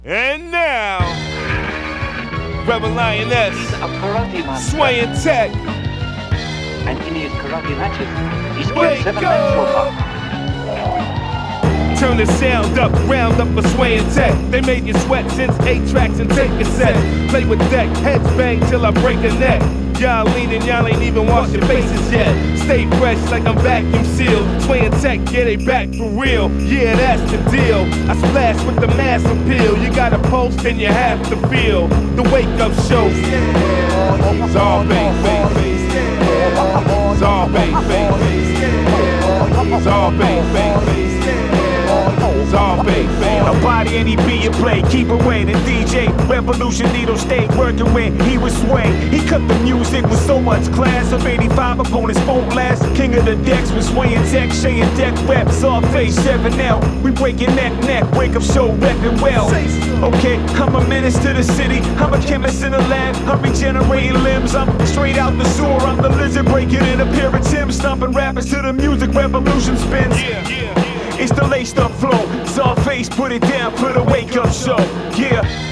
And now, Rebel Lioness, Swaying Tech. And in his karate matches, he's Wake killed 7 men so far. Turn the sound up, round up for Swaying Tech. They made you sweat since 8 tracks and take a set. Play with deck, heads bang till I break a neck. Y'all leaning, y'all ain't even washed your faces yet. Stay fresh like I'm vacuum sealed. Swaying Tech, yeah, they back for real. Yeah, that's the deal. I splash with the mass appeal. You got a pulse, then you have to feel the wake up show. It's all bass, bass, bass. It's all bass, bass, bass. It's all bass, bass, bass. It's all bass, bass. A body any beat you play, keep away. The DJ Revolution Needle stayed working when he was sway. He cut the music with so much class. Of 85 opponents won't last. King of the decks with Swaying Tech, Shay and Deck reps. All face 7L. We breaking neck. Wake up show repping well. Okay, I'm a menace to the city. I'm a chemist in the lab. I'm regenerating limbs. I'm straight out the sewer. I'm the lizard breaking in a pair of Timbs. Stomping rappers to the music revolution spins. It's the laced up flow. It's all face, put it down for the wake up show. Yeah.